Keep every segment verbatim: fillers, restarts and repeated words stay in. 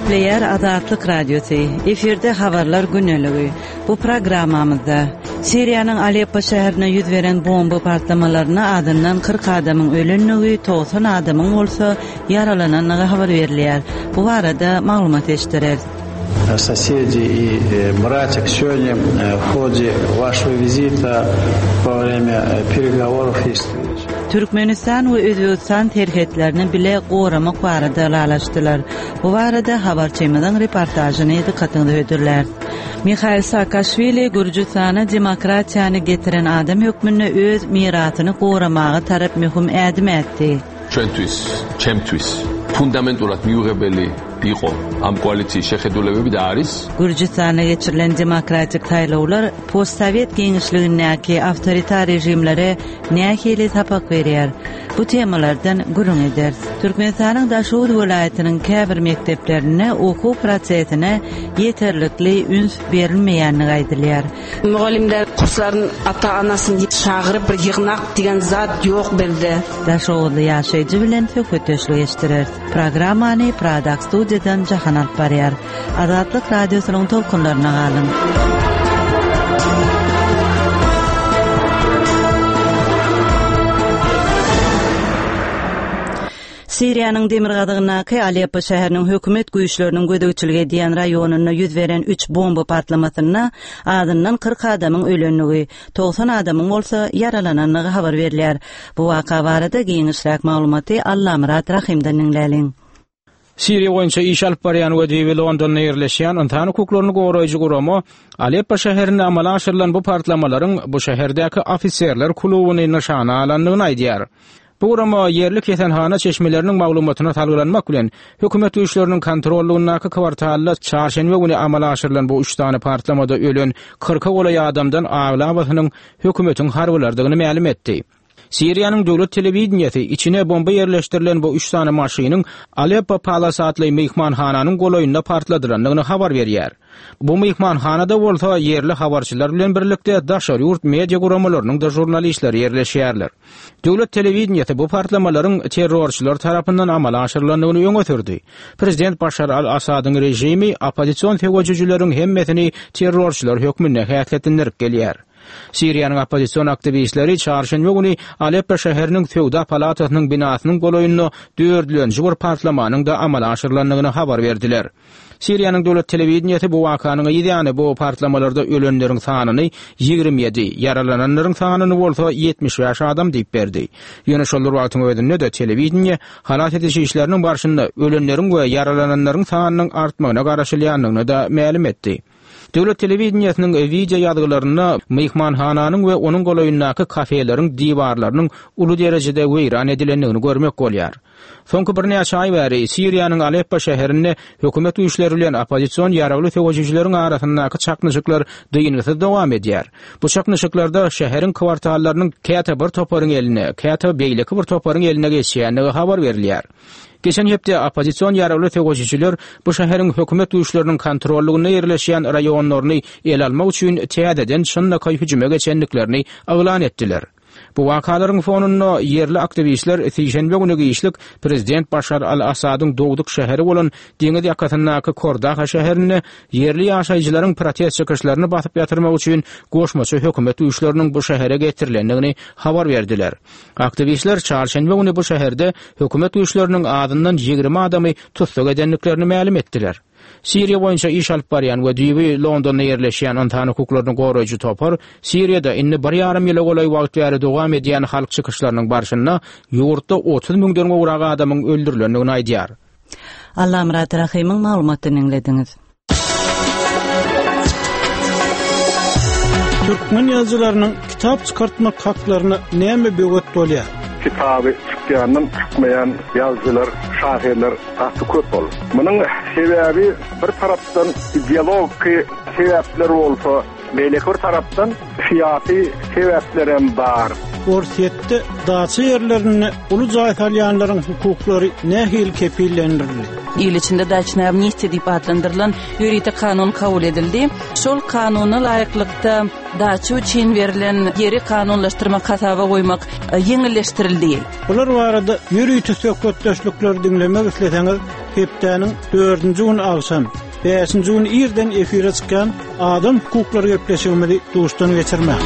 Gepleyer Azatlyk Radiosu. Eferde habarlar güneligi. Bu programmamızda Siriýanyň Aleppo şäherine ýüz beren bomba partlamalarına adından kırk adamyň ölenligi, doksan adamyň bolsa yaralananyny habar berilýär. Bu arada maglumat eşdirer. Соседи и братья, сегодня в ходе вашего визита во время переговоров есть. Türkmenistan we Özbekistan terhetlerini bile goramak barada alaşdylar. Bu arada habarçymyzyň reportajyny dikkatinizi ödürler. Mikhail Saakashvili Gürjistana demokratiýany getiren adam hökmüne öz miratyny goramagy tarap möhüm ädim etdi. ჩვენთვის, ჩემთვის ფუნდამენტურად მიუღებელი იყო ამ კოალიციის შეხედულებები და არის Gürjistana geçirilen demokratik taýlawlar postsovet geňişligindäki awtoritar rejimlere nähili tapak berýär. Bu temalardan gurun eder. Türkmenistanyň Daşowut welaýatynyň käbir mekdeplerine okuw prosesine ýeterlikli üns berilmeýänligi aýdylýar. Mugallimler kurslaryn ata-anasyny çagyryp bir ýygnak digen zat ýok bildi. Daşowutly ýaşaýjy bilen söhbetleşik eşdirer. Programmany Pradak studiýadan jahan alyp barýar. Azatlyk radiosynyň tolkunlaryna galyn. Siriýanyň Demirgadygynaky Aleppo şäheriniň hökümet güýçleriniň gödegçiligi edýän raýonuny ýüz beren üç bomba patlamasyna adından kırk adamyň ölenligi, doksan adamyň bolsa yaralananyny habar berilýär. Bu waka barada giňişräk maglumaty Allamurat Rahimden dinläliň. Siriýa boýunça iş alyp barýan we Londonda ýerleşýän Antany hukuklaryny goraýjy guramy Aleppo şäherinde amala aşyrylan bu partlamalaryň bu şäherdäki ofisiýerler klubyny nişana alanlygyny aýdýar. Bu gurama yerlik ýetenhana çeşmeleriniň maglumatyna talgylanmak bilen hökümet güýçleriniň kontrollugynaky kwartalda çarşenbe güni amala aşyrylan bu üç tane partlamada ölen kırka golaý adamdan aglabatynyň hökümetiň harbylardygyny ma'lum etdi. Siriýanyň döwlet telewizionyasy içine bomba yerleşdirilen bu üç tane maşynyň Aleppo Palace adly mehmanhananyň golaýynda partladyranlygyny habar berýär. Bu mehmanhanada bolsa yerli habarçylar bilen birlikde daşary ýurt media guramalarynyň da jurnalistleri yerleşýärler. Döwlet telewizionyasy bu partlamalaryň terrorçylar tarapyndan amala aşyrylandygyny öňe sürdi. Prezident Başar al-Asadyň rejimi opozisiýon tewaccühläriniň hemmesini terrorçylar hökmüne häsletdirip gelýär. Siriýanyň opozisiýon aktivistleri çarşenbe güni Aleppo şäheriniň Fewda palatasynyň binasynyň golaýyny dördlenji bir partlamanyň da amala aşyrylandygyny habar berdiler. Siriýanyň döwlet telewizionyasy bu wakanyň ýa-ni bu partlamalarda ölenleriň sanyny ýigirme ýedi, yaralananlaryň sanyny bolsa ýetmiş beş adam diýip berdi. Ýöne şol wagtyň özünde de telewizioniýa halat edişi işleriniň barşynda ölenleriň we yaralananlaryň sanynyň artmagyna garaşylýanlygyny da ma'lum etdi. Döwlet telewizionyasynın video ýazgylaryna mehmanhananyň we onuň golaýyndaky kafeleriň diwarlarynyň uly derejede weýran edilenligini görmek bolýar. Soňky bir näçe ay bäri Siriýanyň Aleppo şäherinde hökümet güýçleri bilen opozisiýon ýaragly tewaccühläriniň arasyndaky çaknyşyklar dyýynsy dowam edýär. Bu çaknyşyklarda şäheriň kwartallarynyň käte bir toparyň eline, käte beýleki bir toparyň eline geçýändigi habar berilýär. Geçen hepde opozisiýon ýaragly tewaccühler bu şäheriň hökümet güýçleriniň kontrollugyna ýerleşýän raýonlaryny el almak üçin täzeden şonda hüjüme geçenliklerini aglan etdiler. Bu wakalaryň fonunda yerli aktivistler Sişenbe güni giýişlik Prezident Başar al-Asadyň dogduk şäheri bolan deňiz ýakatyndaky Kordaha şäherini yerli ýaşaýjylaryň protest çykyşlaryny basyp ýatyrmak üçin goşmaçy hökümet güýçleriniň bu şähere getirilendigini habar berdiler. Aktivistler çarşenbe güni bu şäherde hökümet güýçleriniň adından ýigirme adamy tutsak edenliklerini ma'lum etdiler. Siriýa boýunça iş alyp barýan we diýbi Londonda ýerleşýän Antany hukuklaryny goraýjy topar Siriýada inni bir ýarym ýyla golaý wagt bäri dowam edýän halk çykyşlarynyň barşyna ýurtda otuz müňden gowrak adamyň öldürilendigini aýdýar. Allamurat Rahimyň maglumatyny dinlediňiz. Türkmen ýazgylarynyň kitap çykartmak haklaryny näme böwet bolýar? Kitabı çıkýanyň çıkmayan ýazgylar, şahyrlar aty köp bol. Munyň sebebi bir tarapdan ideologik sebäpler bolsa, beýleki bir tarapdan siyasi sebäplerim bar. Orsiýetde daçy ýerlerini uly jaýtalýanlaryň hukuklary nähil kepillendirildi. İl içinde daçy amnistiýa diýip adlandyrılan ýörüýte kanun kabul edildi. Şol kanuny laýyklykda daçy üçin berilen ýeri kanunlaşdyrma kasaba goýmak ýeňilleştirildi. Bular barada ýörüýte söhbetdeşlikleri dinlemek isleseňiz, hepdäniň dördünji gün agşam, beşinji gün ýerden efire çykan adam hukuklary gepleşigini duşdan geçirmek.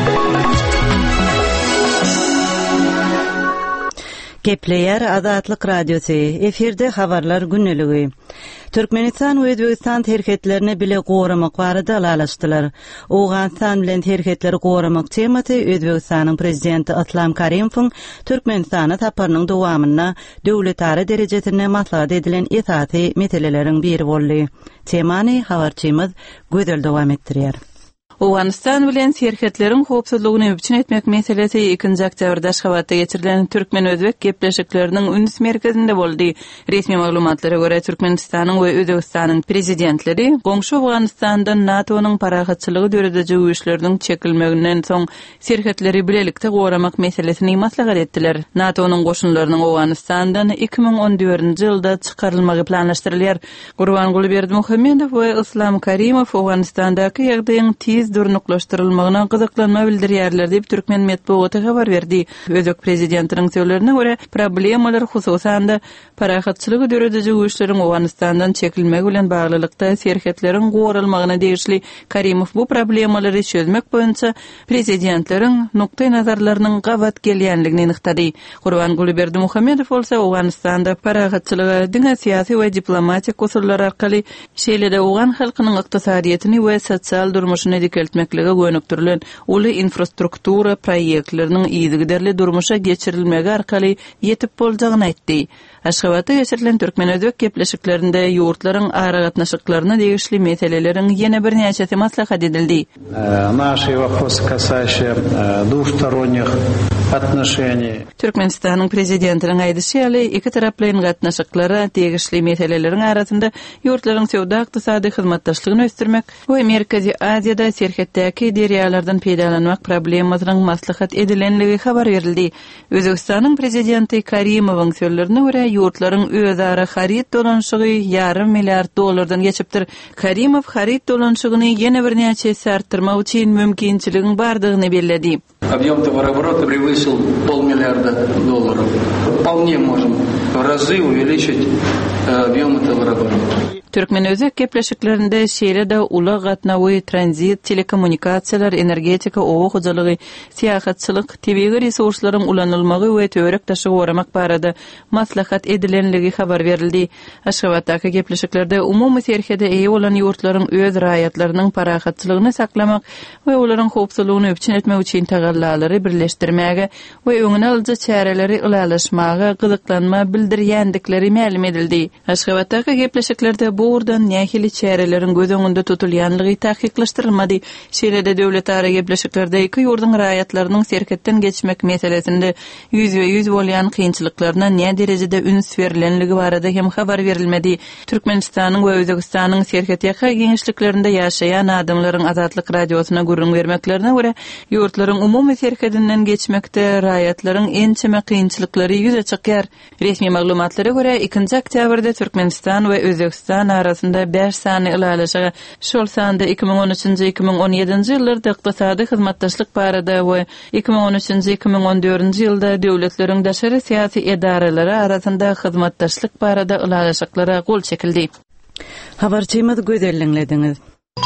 Gepleyer Azatlyk Radiosu, efirde habarlar günneligi. Türkmenistan we Özbegistan terhetlerini bile goramak barada alaşdylar. Owganistan bilen terhetleri goramak tematy Özbegistanyň prezidenti Aslam Karimowyň Türkmenistana taparynyň dowamyna döwletara derejesinde maslahat edilen esasy meseleleriň biri boldy. Temany habarçymyz gözel dowam etdirýär. Owganistan bilen terhetleriň howpsuzlygyny öpçün etmek meselesi ikinji oktýabrda Aşgabatda geçirilen Türkmen-Özbek gepleşikleriniň üns merkezinde boldy. Resmi maglumatlara görä Türkmenistanyň we Özbegistanyň prezidentleri goňşy Owganistandan NATO'nyň parahatçylygy dörediji güýçleriniň çekilmeginden soň terhetleri bilelikde goramak meselesini maslahat etdiler. NATO'nyň goşunlarynyň Owganistandan iki ming on dördünji ýylda çykarylmagy planlaşdyrylýar. Gurbanguly Berdimuhammedow we Aslam Karimow Owganistandaky ýagdaýyň tiz durnuklaşdyrylmagyna gyzyklanma bildirýärler diýip Türkmen medeniýeti habar berdi. Özbek prezidentiniň söýlerine görä, problemalar hususanda parahatçylygy dörediji güýçleriň Owganistandan çekilmegi bilen baglylykda serhetleriň goralmagyna degişli Karimow bu problemalary çözmek boýunça prezidentleriň nukta nazarlarynyň gawat gelýänligini nyktady. Gurbanguly Berdimuhammedow bolsa Owganistanda parahatçylygy diňe syýasy we diplomatik usullar arkaly şeýlede Owgan halkynyň ykdysadyýetini we sosial durmuşyny dikeltmekligi göňüktirilen uly infrastruktura proýektleriniň ýygyderli durmuşa geçirilmegi arkaly ýetip boljagyny aýtdy. Aşgabatda geçirilen Türkmen-Özbek gepleşiklerinde ýurtlaryň ara gatnaşyklaryna degişli meseleleriň ýene bir näçesi maslahat edildi. Наши вопросы, касающие двусторонних отношений. Türkmenistanyň prezidentiniň aýdysy iki taraplyň gatnaşyklary degişli meseleleriň arasynda ýurtlaryň sowda ykdysady hyzmatdaşlygyny ösdürmek we Merkezi Aziýada serhetdäki derýalardan peýdalanmak problemasynyň maslahat edilenligi habar berildi. Özbegistanyň prezidenti Karimowyň söýlerine görä ýurtlaryň özara harit dolanşygy yarım milliard dollardan geçipdir. Karimow harit dolanşygyny ýene bir näçe artdyrmak üçin mümkinçiligiň bardygyny bellädi. Объем товарооборота превысил полмиллиарда долларов. Вполне можем в разы увеличить объемы товарооборота. Türkmen-Özbek gepleşiklerinde şeýle-de uly gatnawy, tranzit, telekommunikatsiýalar, energetika, owa hojalygy, syýahatçylyk, tebigy resurslaryň ulanylmagy we törek taşy goramak barada maslahat edilenligi habar berildi. Aşgabatdaky gepleşiklerde umumy serhede eýe bolan ýurtlaryň öz raýatlarynyň parahatçylygyny saklamak we olaryň howpsuzlygyny öpçün etmek üçin tagallalary birleşdirmäge we öňüne alja çäreleri ulalaşmaga gyzyklanma bildirýändikleri ma'lum edildi. Aşgabatdaky gepleşiklerde bu urdan nähili çärelerin göz öňünde tutulýanlygy tahkiklaşdyrylmady. Şeýle-de döwletara gepleşiklerde iki ýurdun raýatlarynyň serhetden geçmek meselesinde yüzbe yüz bolýan kynçylyklaryna näme derejede üns berilenligi barada hem habar berilmedi. Türkmenistanyň we Özbegistanyň serhet ýaka geňişliklerinde ýaşaýan adamlaryň Azatlyk Radiosyna gurrun bermeklerine görä, ýurtlaryň umumy serhedinden geçmekde raýatlaryň ençeme kynçylyklary ýüze çykýar. Resmi maglumatlara görä ikinji oktýabrda Türkmenistan we Özbegistan arasında beş sany ilalaşygy, şol sanda iki ming on üçinji iki ming on ýedinji ýyllarda ykdysady hyzmatdaşlyk barada we iki ming on üçinji iki ming on dördünji ýylda döwletleriň daşary syýasy edaralary arasında hyzmatdaşlyk barada ilalaşyklara gol çekildi. Habarçymyz gözelliňlediňiz.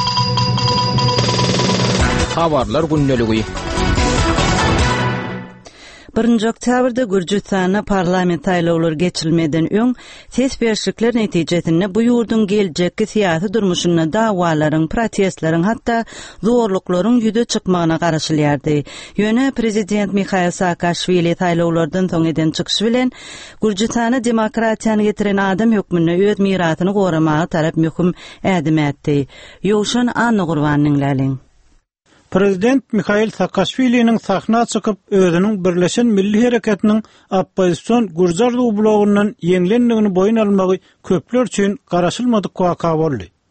Habarlar günneligi. birinji oktýabrda Gürjistana parlament saýlawlary geçirilmeden öň ses berişikler netijesinde bu ýurdun geljekki syýasy durmuşyna dawalaryň, protestlaryň hatda zorluklaryň ýüze çykmagyna garaşylýardy. Ýöne prezident Mikhail Saakashvili saýlawlardan soň eden çykyş bilen Gürjistana demokratiýany getiren adam hökmüne öz mirasyny goramagy tarap möhüm ädim etdi. Ýoşan Anna Gurbanyň läliň. Prezident Mikhail Saakashvili'nin sahna çıkıp özünün Birleşen Milli Hareketinin oppozisiyon Gürjar blogунdan ýeňlendigini boyun almagy köpler üçin garaşylmadyk waka boldy.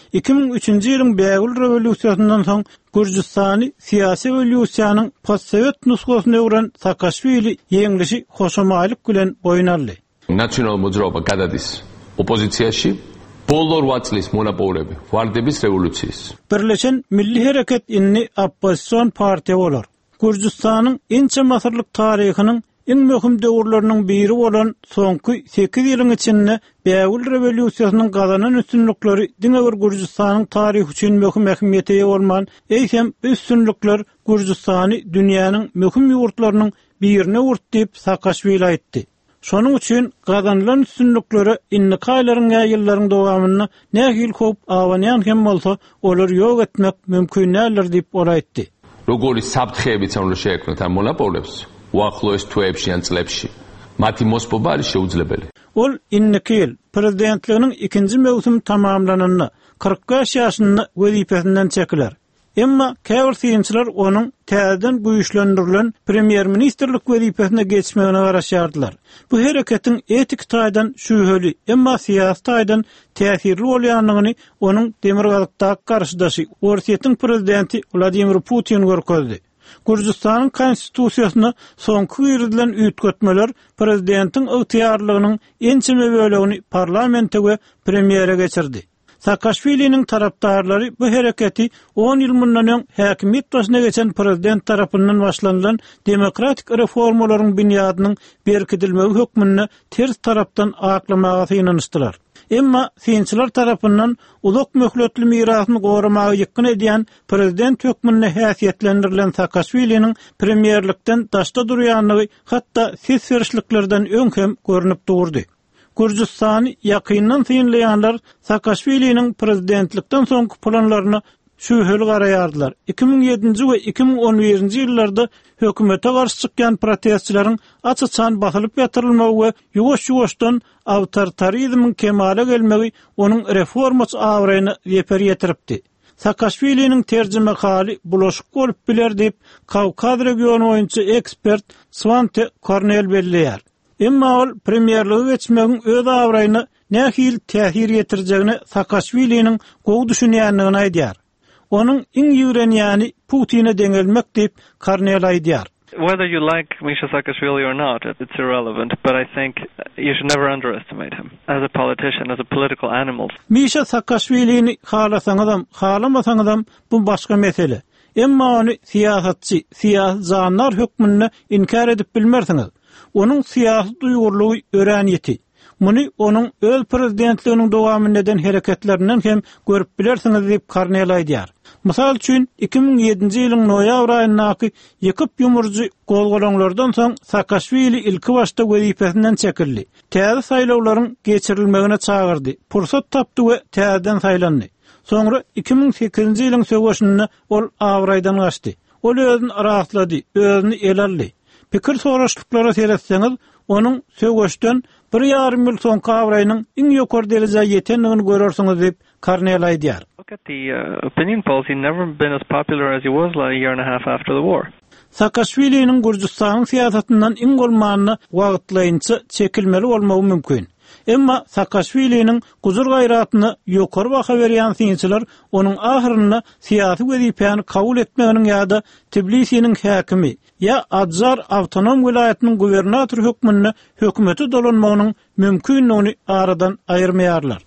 iki bin üçünji ýylyň Bägül rewolýusiýasyndan soň Gürjistany syýasy rewolýusiýanyň postsovet nusgasyna öwren Saakashvili ýeňlişi hoşamaýlyk bilen boyun aldy. National moძრაობა გადადის ოპოზიციაში ბოლო რვა წლის მონაპოვრები ვარდების რევოლუციის. Birleşen Milli Hereket inni oppozisiýon partiýa bolar. Gürjistanyň inçe masyrlyk taryhynyň iň möhüm döwürlerining biri bolan soňky sekiz ýylyň içinde Bägül rewolýusiýasynyň gazanan üstünlikleri diňewer Gürjistanyň taryhy üçin möhüm ähmiýete ýa bolman eýsem üstünlikler Gürjistany dünýäniň möhüm ýurtlarynyň birine urt diýip Saakashvili aýtdy. Şonuň üçin gazanylan üstünlikleri innikaýlaryň ýyllaryň dowamyny nähil köp awanýan hem bolsa olar ýok etmek mümkin näler diýip olaýtdy. Როგორი საფრთხეებიც უნდა შეექმნათ ამ მონაპოვრებს უახლოეს თვეებში ან წლებში. მათი მოსპობა არის შეუძლებელი. Ol innikil prezidentliginiň ikinji mewsum tamamlananyny qirq beş ýaşyny wezipesinden çekiler. Emma käbir syýançylar onuň täzeden güýçlendirilen premier ministerlik wezipesine geçmegine garaşýardylar. Bu hereketiň etik taýdan şüheli, emma syýasy taýdan täsirli bolýanlygyny onuň Demirgazykdaky garşydaşy Orsiýetiň prezidenti Vladimir Putin görkezdi. Gürjistanyň konstitusiýasyna soňky girilen üýtgetmeler prezidentiň ygtyýarlygynyň ençeme bölegini parlamente we premiere geçirdi. Saakashvili'nin taraptarları bu hareketi on yıl mundan häkimiýet başyna geçen prezident tarapyndan başlanýan demokratik reformaların binýadynyň berkidilmegi hökmüni ters tarapdan aklamaga synanyşdylar. Emma syýançylar tarapyndan ulak möhletli mirasyny goramagy ýykyn edýän prezident hökmüne häsiýetlendirilen Saakashvili'nin premierlikden daşda durýanlygy hatda ses berişliklerden öňkem görünip durdy. Gürjistany ýakyndan synlaýanlar Saakashvili'nin prezidentlikden soňky planlaryny şüheli garaýardylar. iki bin ýedinji we iki bin on birinji ýyllarda hökümete garşy çykýan protestçilaryň açyçan basylyp ýatyrylmagy we ýuwaş-ýuwaşdan awtoritarizmiň kemale gelmegi onuň reformaçy awraýyny ýeper ýetiripdi. Saakashvili'nin terjime hali bulaşyk bolup biler diýip Kawkaz regiony boýunça ekspert Svante Kornel belleýär. Emma ol premierligi geçmegiň öz awraýyny nähil täsir ýetirjegini Saakashvili'nin gowy düşünýänligini aýdýar. Onuň iň ýürenýäni Putin'e deňelmek diýip Kornel aýdýar. Whether you like Misha Saakashvili or not, it's irrelevant, but I think you should never underestimate him as a politician, as a political animal. Misha Saakashvili'ni halasaňyzam, halamasaňyzam bu başga mesele. Emma ony siýasatçy, siýasy zanlar hökmüne inkar edip bilmersiňiz. Onuň syýasy duýgurlugy öräňeti. Muny onuň öz prezidentliginiň dowamyny eden hereketlerinden hem görüp bilersiňiz diýip Kornel aýdýar. Mysal üçin iki bin ýedinji ýylyň noýabr aýyndaky ýykyp ýumurjy golgolaňlardan soň Saakashvili ilki başda wezipesinden çekildi. Täze saýlawlaryň geçirilmegine çagyrdy. Pursat tapdy we täzeden saýlandy. Soňra iki bin sekizinji ýylyň söwüşinde ol awraýdan gaçdy. Ol özüni rahatlady, özüni el aldy. Pikir soraşlyklara seretseňiz, onuň söwüşden bir ýarym ýyl soňky awraýynyň iň ýokary derejäge ýetenligini görersiňiz diýip Kornel aýdýar. Look at the uh, opinion polls. He's never been as popular as he was a year and a half after the war. Saakashvili'nin Gürjistanyň syýasatyndan iň bolmanyny wagtlaýynça çekilmeli bolmagy mümkin. Emma Saakashvili'nin guzur gayratyny ýokary baha berýän syňçylar onuň ahyryny syýasy wezipäni kabul etmeginiň ýa-da Tbilisi'nin häkimi ýa Adjar awtonom vilayatynyň gubernatory hökmüne hökümeti dolanmagynyň mümkinligini aradan aýyrmaýarlar.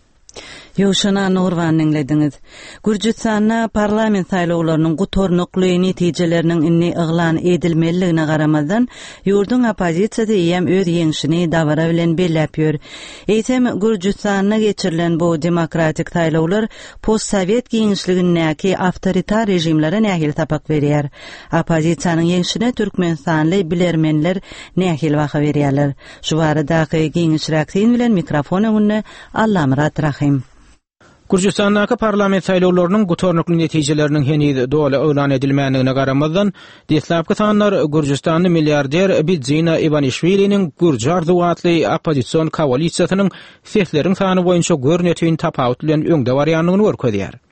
Ýoşana Nurwan dinlediňiz. Gürjistanyň parlament saýlawlarynyň gutornukly netijeleriniň inni yglan edilmeligine garamazdan ýurdun opozisiýasy ýem öz ýeňişini dawara bilen belläp ýör. Eýsem Gürjistanyna geçirilen bu demokratik saýlawlar postsovet giňişligindäki awtoritar rejimlere nähil tapak berýär. Opozisiýanyň ýeňişine türkmenstanly bilermenler nähil baha berýärler. Şu baradaky giňiş reaksiýany bilen mikrofon öňünde Allamrat Rahim. Gürjistanyň parlament saýlawlarynyň gutornukly netijeleriniň henüz dowla öňden edilmänligine garamazdan deslapky sanlar Gürjistanyň milliarder Bidzina Ivanishvili'nin Gürjar dowatly opozisiýon koalisiýasynyň sesleriň sany boýunça görnetiň tapawut bilen öňde barýanlygyny görkezýär.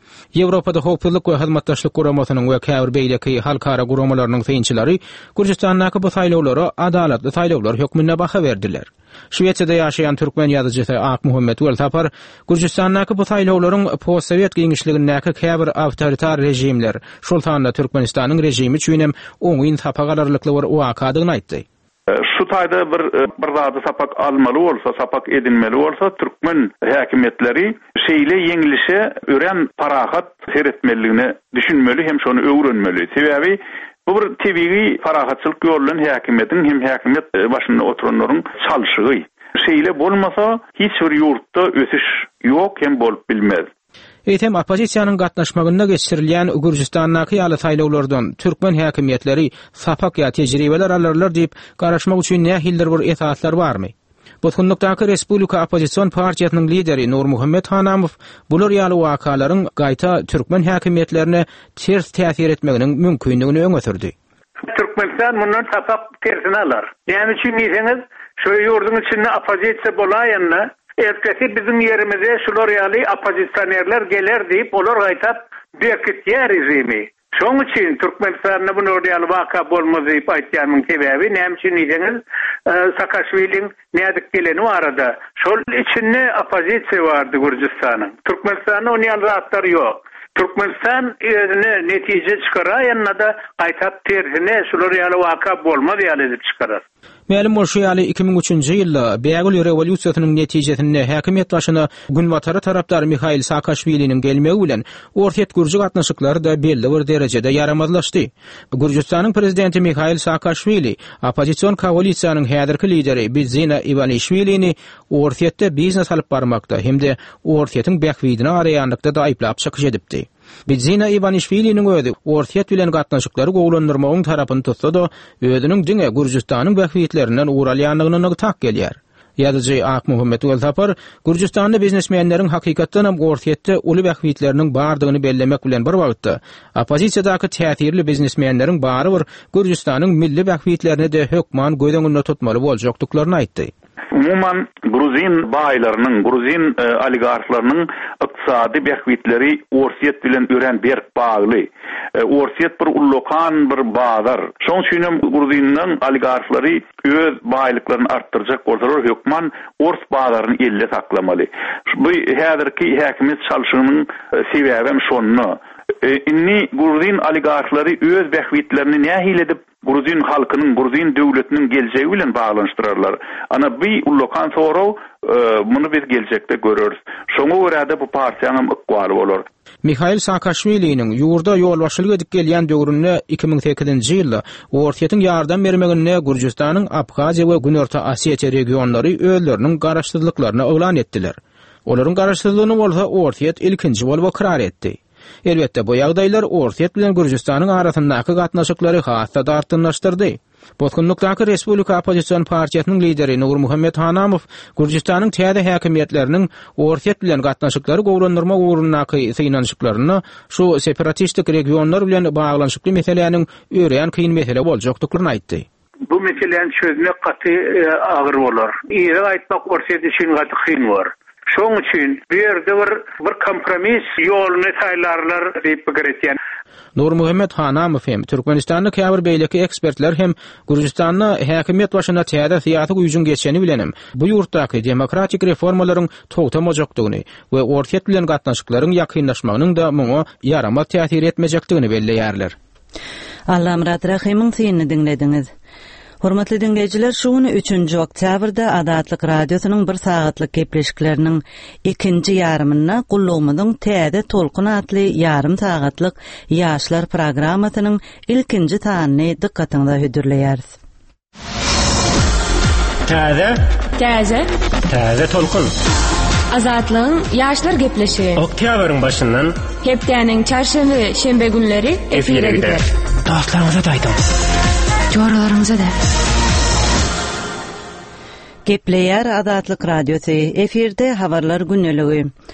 Ýewropada howpsuzlyk we hyzmatdaşlyk guramasynyň we käbir beýleki halkara guramalarynyň synçylary Gürjistanyňky bu saýlawlara adalatly saýlawlar hökmüne baha berdiler. Şwetsiyada ýaşaýan türkmen ýazyjysy Ak Muhammed Weltapar Gürjistanyňky bu saýlawlaryň post-sowet giňişligindäki käbir awtoritar rejimler, şol sanda Türkmenistanyň rejimi üçin hem oňyn sapagalarlykly bir wakadyny aýtdy. Şu taýda bir bir zady sapak almaly bolsa, sapak edinmeli bolsa, türkmen häkimetleri şeýle ýeňilişe ören parahat seretmeligini düşünmeli hem şonu öwrenmeli. Sebäbi bu bir tebiği parahatçylyk ýolundan häkimetin hem häkimet başynda oturanlaryň çalşygy. Şeýle bolmasa hiç bir ýurtda ösüş ýok hem bolup bilmez. Eýtem opozisiýanyň gatnaşmagynda geçirilýän Gürjistanyňky ýaly saýlawlardan türkmen häkimetleri sapak ýa tejribeler alarlar diýip garaşmak üçin nähildir bir esaslar barmy? Botgunlukdaky Respublika Opozisiýon partiýasynyň lideri Nur Muhammed Hanamow bular ýaly wakalaryň gaýta türkmen häkimetlerine ters täsir etmeginiň mümkinligini öňe sürdi. Türkmenistan mundan sapak tersini alar. Ýani üçin diýseniz, şu ýurdun içinde opozisiýa bolaýanna ertesi bizim yerimize şular ýaly opozisyonerler geler diýip olar gaýtap bekitýär rejimi. Şoň üçin Türkmenistanda bu ýaly waka bolmaz diýip aýtýanmyň sebäbi näme üçin diýseniz, Saakashviliň nädik geleni arada. Şol içinde opozisiýa bardy Gürjistanyň. Türkmenistanyň ony ýaly ýok. Türkmenistan özüne netije çykaraýanna da gaýtap tersine şular ýaly waka bolmaz ýaly diýip çykarar. Mälim bolşy ýaly iki ming üçinji ýylda Beýgül rewolýusiýasynyň netijesinde häkimet başyna Günwatary tarapdary Mikhail Saakashviliniň gelmegi bilen ortak gürji gatnaşyklary da belli bir derejede ýaramazlaşdy. Gürjistanyň prezidenti Mikhail Saakashvili opozisiýon koalisiýanyň häzirki lideri Bidzina Ivanishvilini ortakda biznes alyp barmakda hemde ortakyň bähwidini araýanlykda da aýplap çykyş edipdi. Bidzina Ivanishviliniň özi ortak bilen gatnaşyklary gowlandyrmagyň tarapyny tutsa da özüniň diňe Gürjistanyň bähwidlerinden uralýanlygyny tak gelýär. Ýazyjy Ak Muhammed Weltapar Gürjistanyň biznesmenleriň hakykatdan hem ortakda uly bähwidleriniň bardygyny bellemek bilen bir wagtda opozisiýadaky täsirli biznesmenleriň bary bir Gürjistanyň milli bähwidlerini de hökman göz tutmaly boljakdyklaryny aýtdy. Umuman Gruzin baýlarynyň, Gruzin e, oligarklarynyň ykdysady bähwitleri orsiýet bilen ören berk bagly. E, orsiýet bir ullokan bir bazar. Şoň üçin hem Gruzinnyň oligarklary öz baýlyklaryny artdyrjak bolsalar hökman ors bazaryny elle saklamaly. Bu häzirki häkimet çalşygynyň e, sebäbi hem şonu. E, inni Gruzin oligarklary öz bähwitlerini nähil edip Gruzin halkynyň, Gruzin döwletiniň geljegi bilen baglanşdyrarlar. Ana bu ullokan soraw e, muny biz geljekde göreriz. Şoňa görä bu partiýanyň ykwaly bolar. Mikhail Saakashviliniň ýurda ýol başlyk edip gelýän döwründe iki ming sekizinji ýylda ortakyň ýardam bermegine Gürjistanyň Abhaziýa we Günorta Asiýa regionlary özleriniň garaşdyrlyklaryny oglan etdiler. Olaryň garaşdyrlygyny bolsa ortaýet ilkinji bolup ikrar etdi. Elbette bu ýagdaýlar ortaýet bilen Gürjistanyň arasyndaky gatnaşyklary hassa da artynlaşdyrdy. Botgunlukdaky Respublika Opozisiýon partiýasynyň lideri Nur Muhammed Hanamow Gürjistanyň täze häkimetleriniň ortaýet bilen gatnaşyklary gowrandyrma ugrundaky synanşyklaryny şu separatistik regionlar bilen baglanşykly meselelerini öýren kyn mesele boljakdyklaryny aýtdy. Bu meselenin çözüme gaty agyr bolar. Ýere aýtmak ortaýet üçin gaty kyn bar. Şoň üçin bir ýerde bir bir kompromis ýoluny taýlarlar diýip bigiretýän. Nur Muhammed Hanamow hem Türkmenistanyň käbir beýleki ekspertler hem Gürjistanyň häkimet başyna täze syýasy güýjüň geçeni bilenim. Bu ýurtdaky demokratik reformalaryň togtamajakdygyny we ortaýet bilen gatnaşyklaryň ýakynlaşmagynyň da muňa ýaramaz täsir etmejekdigini belleýärler. Allamrat Rahimyň synny dinlediňiz. Hormatly dinleyijiler, şuny üçünji oktýabrda Adatlyk radiosynyň bir sagatlyk gepleşikleriniň ikinji ýarymyna gullugmyň täze tolkun atly ýarym sagatlyk ýaşlar programasynyň ilkinji tanyny dikkatiňizde hödürleýäris. Täze, täze, täze tolkun. Azatlygyň ýaşlar gepleşigi. Oktýabryň başyndan hepdeniň çarşembe, şembe günleri efire gider. Dostlaryňyza da aýdyň. Joralaryňyza da. Gepleýär Adatlyk radiosy, efirde habarlar günneligi.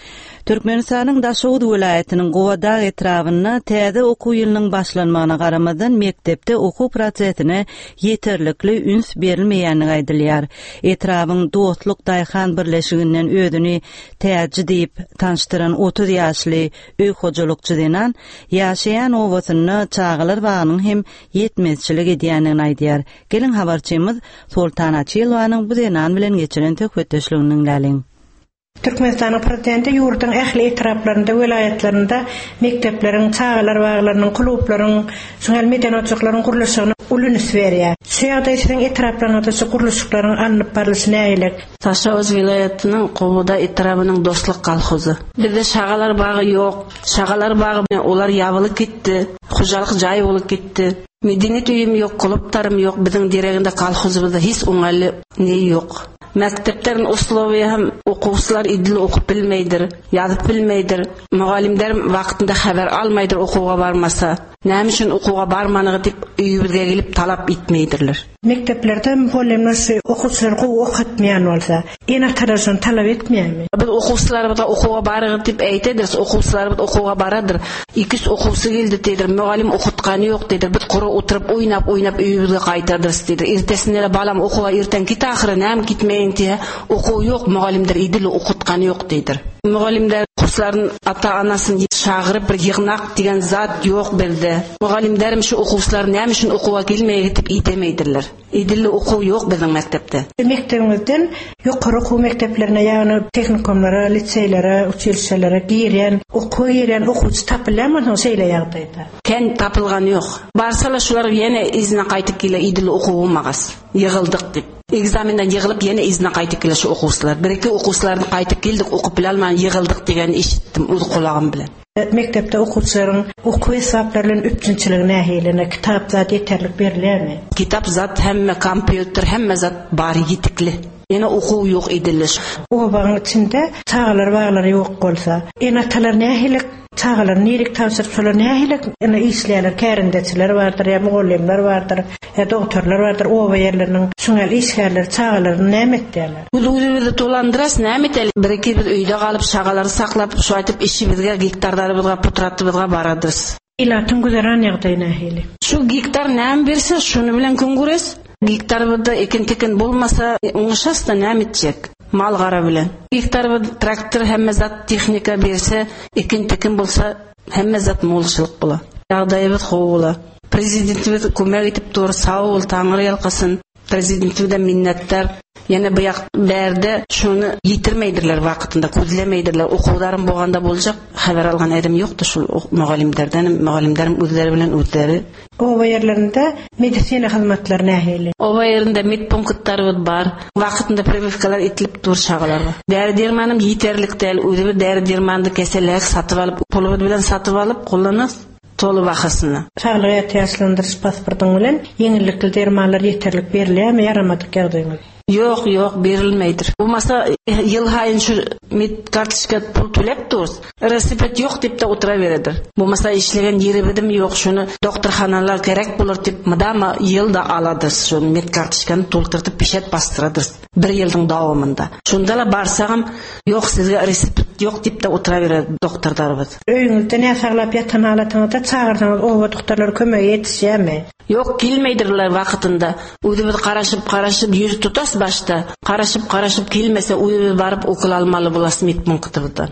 Türkmenistanyň Daşowut vilayetiniň Gowada etrawyna täze okuw ýylynyň başlanmagyna garamadan mektepde okuw prosesine ýeterlikli üns berilmeýänligi aýdylýar. Etrawyň dostluk daýhan birleşiginden ödüni täze diýip tanıştyran otuz ýaşly öý hojalykçy denan ýaşaýan owasyny çağılar bagynyň hem ýetmezçilik edýänini aýdýar. Gelin habarçymyz Sultan Açylowanyň bu denan bilen geçiren töhfetdeşliginiň näliň. Türkmenistanyň prezidenti ýurdun ähli etraplarynda, vilayetlerinde mektepleriň, çağılar baglarynyň, kluplaryň, şoňal medeniyet oçaklarynyň gurulşygyna ulunys berýär. Şu ýagdaýda etraplarynda şu gurulşyklaryň alınıp barlyşyna näýlik? Daşowut vilayetiniň Gowada etrabynyň dostluk kalhozy. Bizde şagalar bagy ýok. Şagalar bagy olar ýabylyp gitdi. Hojalyk jaý bolup gitdi. Medeniyet öýüm ýok, klublarym ýok. Biziň direginde kalhozybızda hiç oňaly ne ýok. Mekteplerin usluby hem okuwçylar idil okup bilmeýdir, ýazyp bilmeýdir. Mugallimler wagtynda habar almaýdyr okuwga barmasa. Näme üçin okuwga barmanygy diýip öýübizge gelip talap etmeýdirler. Mekteplerde mugallimler okuwçylar gowy okutmaýan bolsa, ene tarafdan talap etmeýärmi? Biz okuwçylarymyzga okuwga barygy diýip äýtediler, okuwçylarymyz okuwga baradyr. iki üç okuwçy geldi diýdir, mugallim okutkany ýok diýdir. Biz gura oturup oýnap oýnap öýübizge gaýtardyr diýdir. Ertesinde balam okuwga erten git ahyry näme gitmeýin diýe okuw ýok, mugallimler idil okutkany ýok diýdir. Mugallimler okuwçylaryň ata-anasyny çagyryp bir ýygnak diýen zat ýok berde. Mugallimlerim şu okuwçylar näme üçin okuwga gelmeýär diýip itemeydirler. İdilli okuw ýok biziň mektepde. Mektebimizden ýokary okuw mekteplerine, ýagny tehnikumlara, liseýlere, učiliselere giren, okuw giren okuwçy tapylýarmy şeýle ýagdaýda? Ken tapylgan ýok. Barsalar şular ýene izine gaýtyp gele idilli okuw bolmagas. Ýygyldyk diýip. Egzamenden ýygylyp ýene izine gaýtyp gele şu okuwçylar. Bir-iki okuwçylaryny gaýtyp geldik, okup bilalman ýygyldyk diýen işitdim öz kulagym bilen. Mektepde okuwçylaryň okuw hesaplarynyň üçinçiligine nähilene kitap zat ýeterlik berilýärmi? Kitap zat hemme kompýuter hemme zat bary ýetikli. Ene okuw ýok ediliş. O bagyň içinde çağılar baglary ýok bolsa, ene talar nähilek çağılar nirik tawsir solar nähilek ene işleýär, kärindeçiler bardyr, ýa mugallimler bardyr, ýa doktorlar bardyr, o ýerleriniň şoňal işgärler çağılar näme etdiler? Ulu-ulu dolandyras näme etdiler? Bir-iki bir öýde galyp şagalary saklap, şu aýtyp işibizge, gektarlarybızga, putratybızga baradyrys. Ilatyň güzeran ýagdaý nähili? Şu gektar näme berse, şunu bilen gün gures. Gektarda ekin-tekin bolmasa, oňşas da näme etjek? Mal gara bilen. Gektarda traktor hemme zat tehnika berse, ekin-tekin bolsa, hemme zat molçylyk bolar. Ýagdaýybyz gowy bolar. Prezidentimiz kömek etip dur, sağ ol, Taňry ýalkasyn. Prezidentimden minnettar. Ýene bu ýak berde şunu ýetirmeýdirler wagtynda, közlemeýdirler. Okuwlarym bolganda boljak, habar algan erim ýokdy şu mugallimlerden, mugallimlerim özleri bilen özleri. O ýerlerinde medisina hyzmatlaryna nähili? O ýerinde medpunktlar bar. Wagtynda privivkalar etilip dur şagalarga. Däri dermanym ýeterlik däl, özü däri dermandy keselek satyp alyp, pul bilen satyp alyp kullanys. Tolu bahasyna. Sağlyk ýaşlandyryş pasportyň bilen ýeňillikli dermanlar ýeterlik berilýärmi, ýaramadyk ýagdaýda? Yok yok berilmeydir. Bu masa yıl hayın şu mit kartışka pul төлep duruz. Resepet yok deyip de otura veredir. Bu masa işlegen yeri bidim yok şunu doktorxanalar gerek bulur deyip madama yılda aladır. Şunu mit kartışkanı toldurtup pişet bastıradır. Bir yıldın davamında. Şundala barsağım yok sizge resepet yok deyip de otura verir doktorlarımız. Öýüňizde ne saglap ýatan halatynızda çağırsaňyz o doktorlar kömek ýetişýärmi? Yok kilmeydirler wagtynda. Özümiz garaşyp garaşyp ýüz tutas başta. Garaşyp garaşyp kilmese uýup baryp okula almaly bolasy mitpunktyrdan.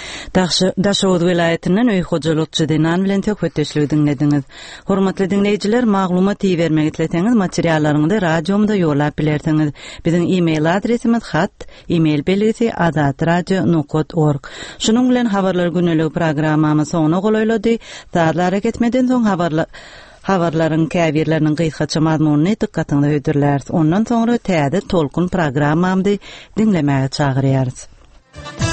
Daşowut vilayetinden öý hojalykçy denan bilen töhfetdeşlik dinlediňiz. Hormatly dinleýijiler, maglumat ýermek etleseňiz materiallaryňyzy radiomda ýolap bilersiňiz. Biziň e-mail adresimiz hat e-mail belgisi azat radio nokta org. Şunuň bilen habarlar güneligi programmamy soňuna golaýlady. Saatlara ketmeden soň habarlar Habarlaryň käbirleriniň gysgaça mazmunyny dikkatiňizde öýdürler. Ondan soňra täze tolkun programmamdy dinlemäge çagyrýarys.